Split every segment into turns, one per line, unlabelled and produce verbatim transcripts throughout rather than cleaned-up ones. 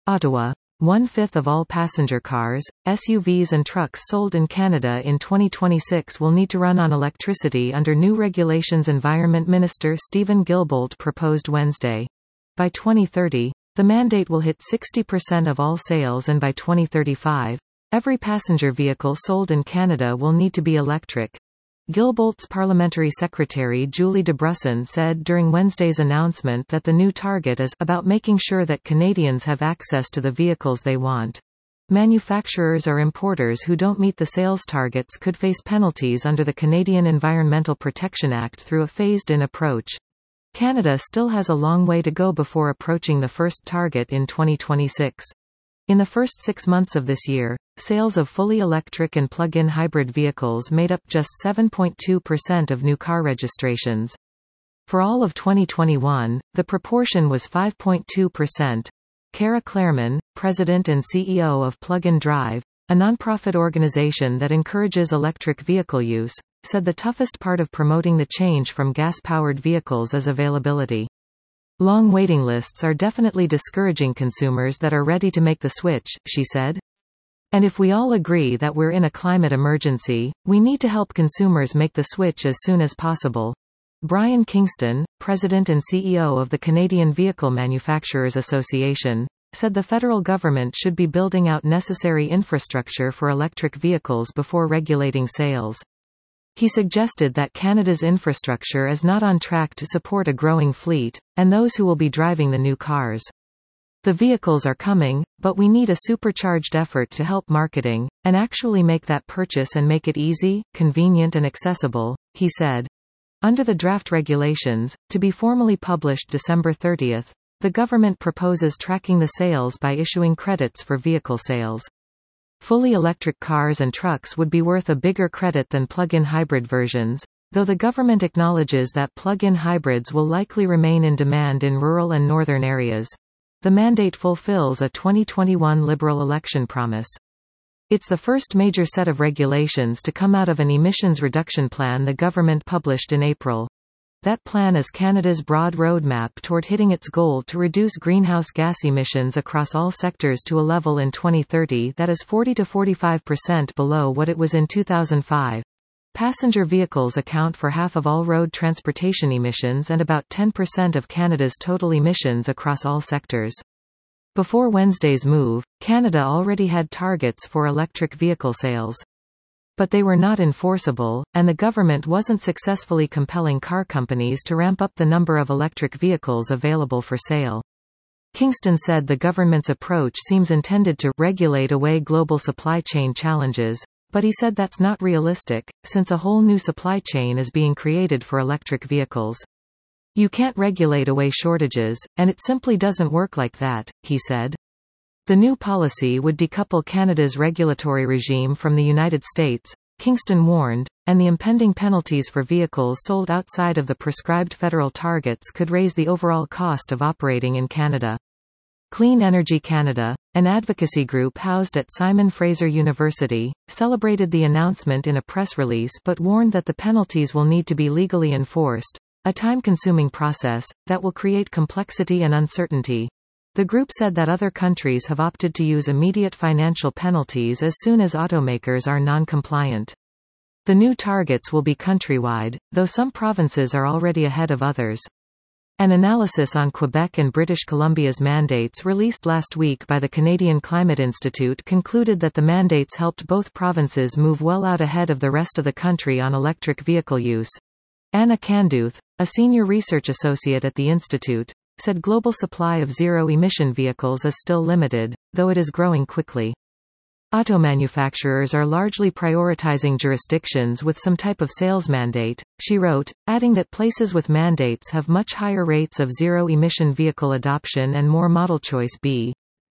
Ottawa. One-fifth of all passenger cars, S U Vs and trucks sold in Canada in twenty twenty-six will need to run on electricity under new regulations, Environment Minister Steven Guilbeault proposed Wednesday. By twenty thirty, the mandate will hit sixty percent of all sales, and by twenty thirty-five, every passenger vehicle sold in Canada will need to be electric. Guilbeault's parliamentary secretary Julie DeBrusson said during Wednesday's announcement that the new target is about making sure that Canadians have access to the vehicles they want. Manufacturers or importers who don't meet the sales targets could face penalties under the Canadian Environmental Protection Act through a phased-in approach. Canada still has a long way to go before approaching the first target in twenty twenty-six. In the first six months of this year, sales of fully electric and plug-in hybrid vehicles made up just seven point two percent of new car registrations. For all of twenty twenty-one, the proportion was five point two percent. Cara Clairman, president and C E O of Plug and Drive, a nonprofit organization that encourages electric vehicle use, said the toughest part of promoting the change from gas-powered vehicles is availability. Long waiting lists are definitely discouraging consumers that are ready to make the switch, she said. And if we all agree that we're in a climate emergency, we need to help consumers make the switch as soon as possible. Brian Kingston, president and C E O of the Canadian Vehicle Manufacturers Association, said the federal government should be building out necessary infrastructure for electric vehicles before regulating sales. He suggested that Canada's infrastructure is not on track to support a growing fleet, and those who will be driving the new cars. The vehicles are coming, but we need a supercharged effort to help marketing, and actually make that purchase and make it easy, convenient and accessible, he said. Under the draft regulations, to be formally published December thirtieth, the government proposes tracking the sales by issuing credits for vehicle sales. Fully electric cars and trucks would be worth a bigger credit than plug-in hybrid versions, though the government acknowledges that plug-in hybrids will likely remain in demand in rural and northern areas. The mandate fulfills a twenty twenty-one Liberal election promise. It's the first major set of regulations to come out of an emissions reduction plan the government published in April. That plan is Canada's broad roadmap toward hitting its goal to reduce greenhouse gas emissions across all sectors to a level in twenty thirty that is forty to forty-five percent below what it was in two thousand five. Passenger vehicles account for half of all road transportation emissions and about ten percent of Canada's total emissions across all sectors. Before Wednesday's move, Canada already had targets for electric vehicle sales. But they were not enforceable, and the government wasn't successfully compelling car companies to ramp up the number of electric vehicles available for sale. Kingston said the government's approach seems intended to regulate away global supply chain challenges, but he said that's not realistic, since a whole new supply chain is being created for electric vehicles. You can't regulate away shortages, and it simply doesn't work like that, he said. The new policy would decouple Canada's regulatory regime from the United States, Kingston warned, and the impending penalties for vehicles sold outside of the prescribed federal targets could raise the overall cost of operating in Canada. Clean Energy Canada, an advocacy group housed at Simon Fraser University, celebrated the announcement in a press release but warned that the penalties will need to be legally enforced, a time-consuming process that will create complexity and uncertainty. The group said that other countries have opted to use immediate financial penalties as soon as automakers are non-compliant. The new targets will be countrywide, though some provinces are already ahead of others. An analysis on Quebec and British Columbia's mandates released last week by the Canadian Climate Institute concluded that the mandates helped both provinces move well out ahead of the rest of the country on electric vehicle use. Anna Canduth, a senior research associate at the Institute, said global supply of zero-emission vehicles is still limited, though it is growing quickly. Auto manufacturers are largely prioritizing jurisdictions with some type of sales mandate, she wrote, adding that places with mandates have much higher rates of zero-emission vehicle adoption and more model choice. B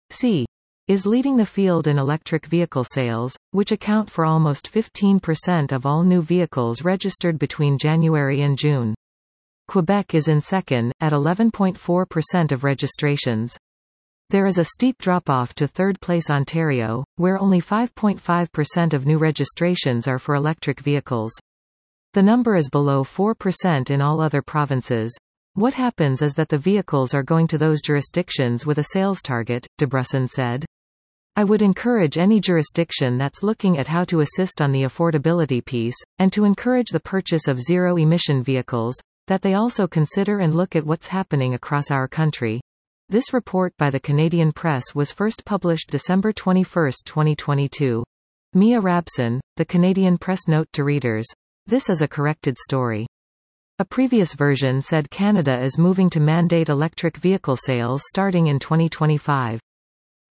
C is leading the field in electric vehicle sales, which account for almost fifteen percent of all new vehicles registered between January and June. Quebec is in second, at eleven point four percent of registrations. There is a steep drop-off to third-place Ontario, where only five point five percent of new registrations are for electric vehicles. The number is below four percent in all other provinces. What happens is that the vehicles are going to those jurisdictions with a sales target, Debrusin said. I would encourage any jurisdiction that's looking at how to assist on the affordability piece, and to encourage the purchase of zero-emission vehicles, that they also consider and look at what's happening across our country. This report by the Canadian Press was first published December twenty-first, twenty twenty-two. Mia Rabson, the Canadian Press note to readers. This is a corrected story. A previous version said Canada is moving to mandate electric vehicle sales starting in twenty twenty-five.